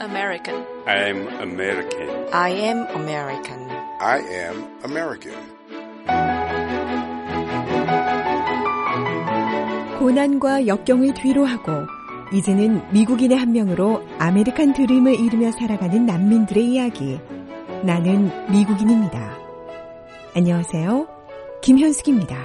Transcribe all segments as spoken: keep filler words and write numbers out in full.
American. I'm American. I am American. I am American. 고난과 역경을 뒤로하고 이제는 미국인의 한 명으로 아메리칸 드림을 이루며 살아가는 난민들의 이야기. 나는 미국인입니다. 안녕하세요. 김현숙입니다.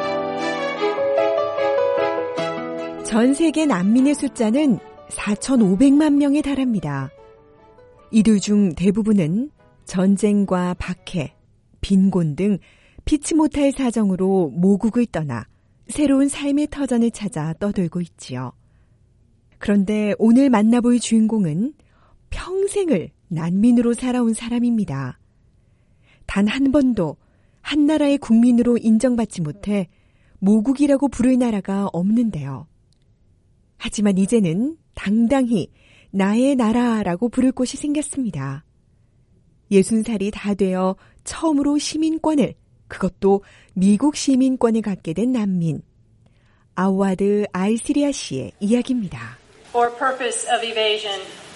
전 세계 난민의 숫자는 사천오백만 명에 달합니다. 이들 중 대부분은 전쟁과 박해, 빈곤 등 피치 못할 사정으로 모국을 떠나 새로운 삶의 터전을 찾아 떠돌고 있지요. 그런데 오늘 만나볼 주인공은 평생을 난민으로 살아온 사람입니다. 단 한 번도 한 나라의 국민으로 인정받지 못해 모국이라고 부를 나라가 없는데요. 하지만 이제는 당당히 나의 나라라고 부를 곳이 생겼습니다. 예순 살이 다 되어 처음으로 시민권을, 그것도 미국 시민권을 갖게 된 난민, 아와드 알시리아 씨의 이야기입니다. For purpose of evasion,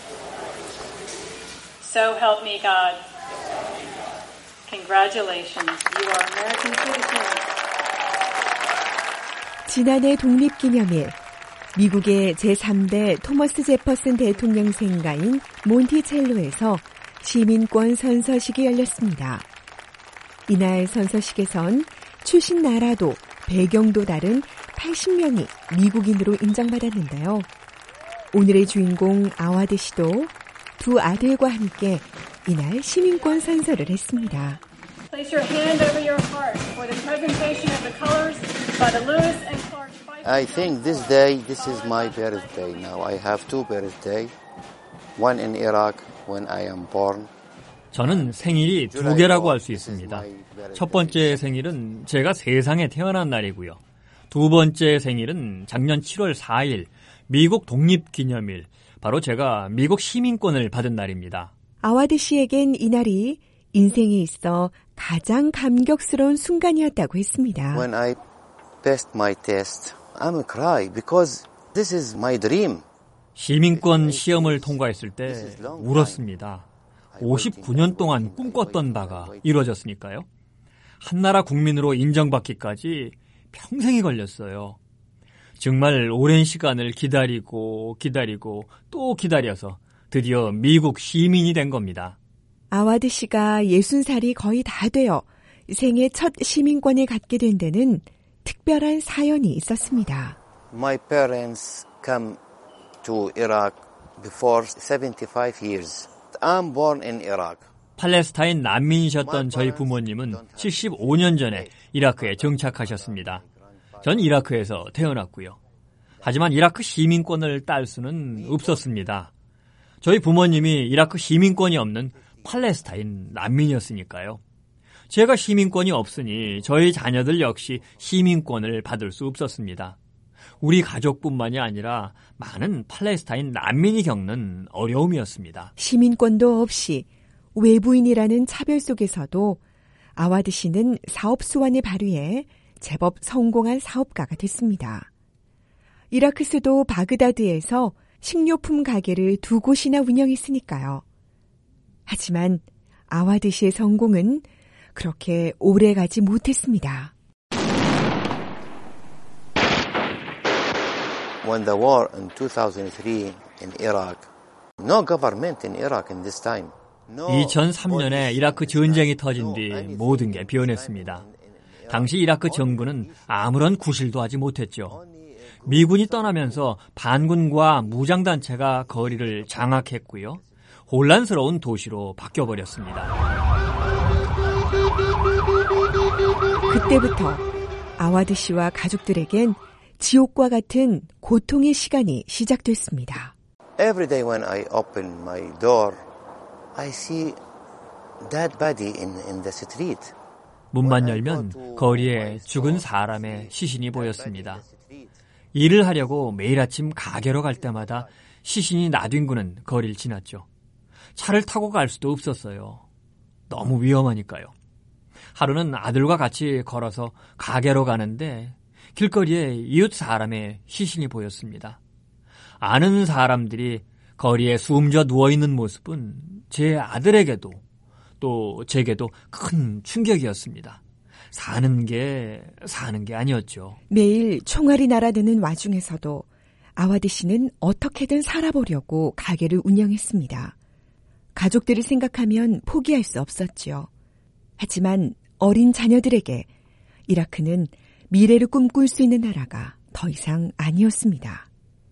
so help me God. Congratulations, you are American citizens. 지난해 독립기념일, 미국의 제삼 대 토머스 제퍼슨 대통령 생가인 몬티첼로에서 시민권 선서식이 열렸습니다. 이날 선서식에선 출신 나라도 배경도 다른 팔십 명이 미국인으로 인정받았는데요. 오늘의 주인공 아와드 씨도 두 아들과 함께 이날 시민권 선서를 했습니다. Place your hand over your heart for the presentation of the colors by the Lewis and Clark. I think this day, this is my birthday now. I have two birthdays. One in Iraq when I am born. 저는 생일이 두 개라고 할 수 있습니다. 첫 번째 생일은 제가 세상에 태어난 날이고요. 두 번째 생일은 작년 칠월 사일 미국 독립기념일, 바로 제가 미국 시민권을 받은 날입니다. 아와드 씨에겐 이날이 인생에 있어 가장 감격스러운 순간이었다고 했습니다. When I passed my test, I'm cry because this is my dream. 시민권 시험을 통과했을 때 울었습니다. 오십구 년 동안 꿈꿨던 바가 이루어졌으니까요. 한나라 국민으로 인정받기까지 평생이 걸렸어요. 정말 오랜 시간을 기다리고 기다리고 또 기다려서 드디어 미국 시민이 된 겁니다. 아와드 씨가 예순 살이 거의 다 되어 생애 첫 시민권을 갖게 된 데는 특별한 사연이 있었습니다. My parents come to Iraq before seventy-five years. I'm born in Iraq. 팔레스타인 난민이셨던 저희 부모님은 칠십오 년 전에 이라크에 정착하셨습니다. 전 이라크에서 태어났고요. 하지만 이라크 시민권을 딸 수는 없었습니다. 저희 부모님이 이라크 시민권이 없는 팔레스타인 난민이었으니까요. 제가 시민권이 없으니 저희 자녀들 역시 시민권을 받을 수 없었습니다. 우리 가족뿐만이 아니라 많은 팔레스타인 난민이 겪는 어려움이었습니다. 시민권도 없이 외부인이라는 차별 속에서도 아와드 씨는 사업 수완을 발휘해 제법 성공한 사업가가 됐습니다. 이라크 수도 바그다드에서 식료품 가게를 두 곳이나 운영했으니까요. 하지만 아와드 씨의 성공은 그렇게 오래 가지 못했습니다. When the war in two thousand three in Iraq, no government in Iraq in this time. 이천삼 년에 이라크 전쟁이 터진 뒤 모든 게 변했습니다. 당시 이라크 정부는 아무런 구실도 하지 못했죠. 미군이 떠나면서 반군과 무장단체가 거리를 장악했고요. 혼란스러운 도시로 바뀌어버렸습니다. 그때부터 아와드 씨와 가족들에겐 지옥과 같은 고통의 시간이 시작됐습니다. Every day when I open my door, I see dead body in, in the street. 문만 열면 거리에 죽은 사람의 시신이 보였습니다. 일을 하려고 매일 아침 가게로 갈 때마다 시신이 나뒹구는 거리를 지났죠. 차를 타고 갈 수도 없었어요. 너무 위험하니까요. 하루는 아들과 같이 걸어서 가게로 가는데 길거리에 이웃 사람의 시신이 보였습니다. 아는 사람들이 거리에 숨져 누워있는 모습은 제 아들에게도 또 제게도 큰 충격이었습니다. 사는 게 사는 게 아니었죠. 매일 총알이 날아드는 와중에서도 아와드 씨는 어떻게든 살아보려고 가게를 운영했습니다. 가족들을 생각하면 포기할 수 없었지요. 하지만 어린 자녀들에게 이라크는 미래를 꿈꿀 수 있는 나라가 더 이상 아니었습니다.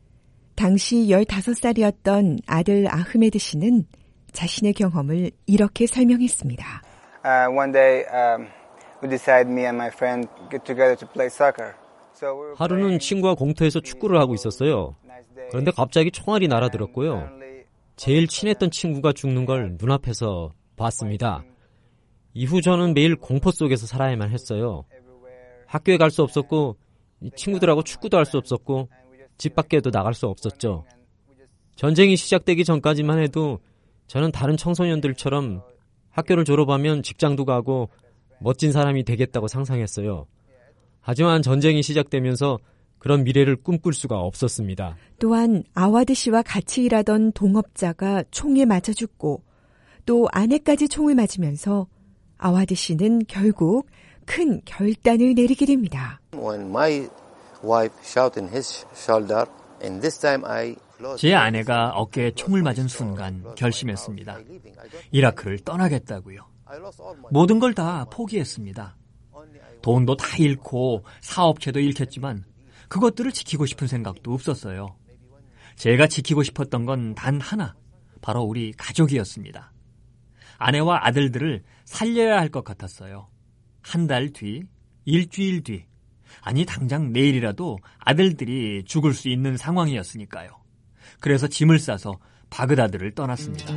당시 열다섯 살이었던 아들 아흐메드 씨는 자신의 경험을 이렇게 설명했습니다. Uh, one day, um, we decided me and my friend get together to play soccer. So we were 하루는 친구와 공터에서 축구를 하고 있었어요. 그런데 갑자기 총알이 날아들었고요. 제일 친했던 친구가 죽는 걸 눈앞에서 봤습니다. 이후 저는 매일 공포 속에서 살아야만 했어요. 학교에 갈 수 없었고 친구들하고 축구도 할 수 없었고 집 밖에도 나갈 수 없었죠. 전쟁이 시작되기 전까지만 해도 저는 다른 청소년들처럼 학교를 졸업하면 직장도 가고 멋진 사람이 되겠다고 상상했어요. 하지만 전쟁이 시작되면서 그런 미래를 꿈꿀 수가 없었습니다. 또한 아와드 씨와 같이 일하던 동업자가 총에 맞아 죽고 또 아내까지 총을 맞으면서 아와드 씨는 결국 큰 결단을 내리게 됩니다. When my wife shot in his shoulder, and this time I 제 아내가 어깨에 총을 맞은 순간 결심했습니다. 이라크를 떠나겠다고요. 모든 걸 다 포기했습니다. 돈도 다 잃고 사업체도 잃겠지만 그것들을 지키고 싶은 생각도 없었어요. 제가 지키고 싶었던 건 단 하나, 바로 우리 가족이었습니다. 아내와 아들들을 살려야 할 것 같았어요. 한 달 뒤, 일주일 뒤, 아니 당장 내일이라도 아들들이 죽을 수 있는 상황이었으니까요. 그래서 짐을 싸서 바그다드를 떠났습니다.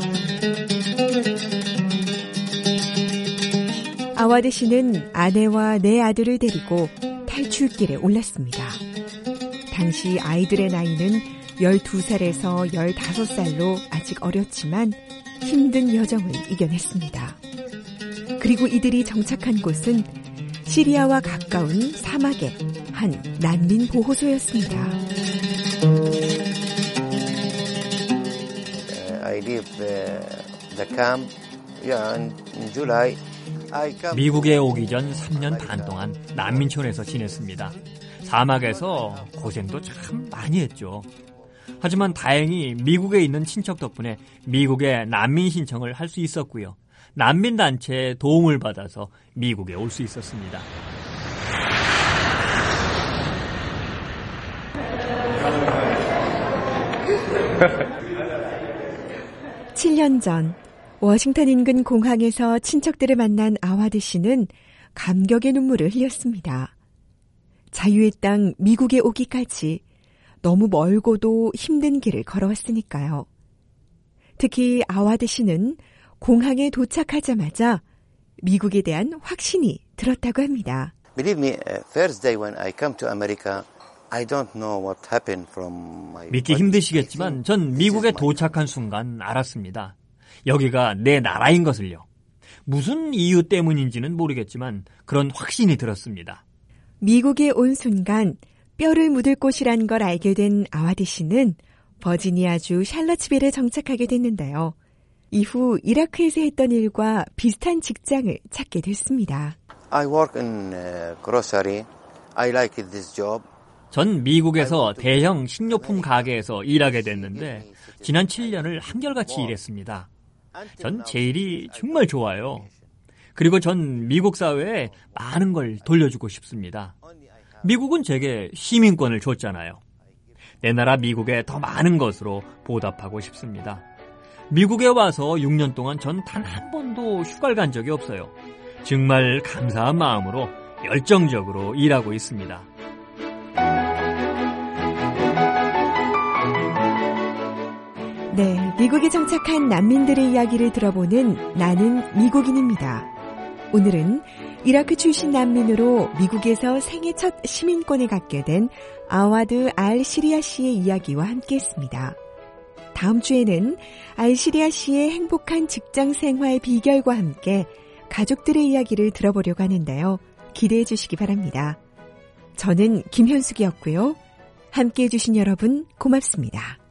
아와드 씨는 아내와 네 아들을 데리고 탈출길에 올랐습니다. 당시 아이들의 나이는 열두 살에서 열다섯 살로 아직 어렸지만 힘든 여정을 이겨냈습니다. 그리고 이들이 정착한 곳은 시리아와 가까운 사막의 한 난민 보호소였습니다. I leave the, the camp yeah, in July. 미국에 오기 전 삼 년 반 동안 난민촌에서 지냈습니다. 사막에서 고생도 참 많이 했죠. 하지만 다행히 미국에 있는 친척 덕분에 미국에 난민 신청을 할 수 있었고요. 난민단체의 도움을 받아서 미국에 올 수 있었습니다. 칠 년 전 워싱턴 인근 공항에서 친척들을 만난 아와드 씨는 감격의 눈물을 흘렸습니다. 자유의 땅 미국에 오기까지 너무 멀고도 힘든 길을 걸어왔으니까요. 특히 아와드 씨는 공항에 도착하자마자 미국에 대한 확신이 들었다고 합니다. Believe me, first day when I come to America, I don't know what happened from my. 믿기 힘드시겠지만 전 미국에 도착한 순간 알았습니다. 여기가 내 나라인 것을요. 무슨 이유 때문인지는 모르겠지만 그런 확신이 들었습니다. 미국에 온 순간 뼈를 묻을 곳이란 걸 알게 된 아와드 씨는 버지니아주 샬럿츠빌에 정착하게 됐는데요. 이후 이라크에서 했던 일과 비슷한 직장을 찾게 됐습니다. I work in grocery. I like this job. 전 미국에서 대형 식료품 가게에서 일하게 됐는데 지난 칠 년을 한결같이 일했습니다. 전 제 일이 정말 좋아요. 그리고 전 미국 사회에 많은 걸 돌려주고 싶습니다. 미국은 제게 시민권을 줬잖아요. 내 나라 미국에 더 많은 것으로 보답하고 싶습니다. 미국에 와서 육 년 동안 전 단 한 번도 휴가를 간 적이 없어요. 정말 감사한 마음으로 열정적으로 일하고 있습니다. 네, 미국에 정착한 난민들의 이야기를 들어보는 나는 미국인입니다. 오늘은 이라크 출신 난민으로 미국에서 생애 첫 시민권을 갖게 된 아와드 알 시리아 씨의 이야기와 함께했습니다. 다음 주에는 알 시리아 씨의 행복한 직장 생활 비결과 함께 가족들의 이야기를 들어보려고 하는데요. 기대해 주시기 바랍니다. 저는 김현숙이었고요. 함께해 주신 여러분 고맙습니다.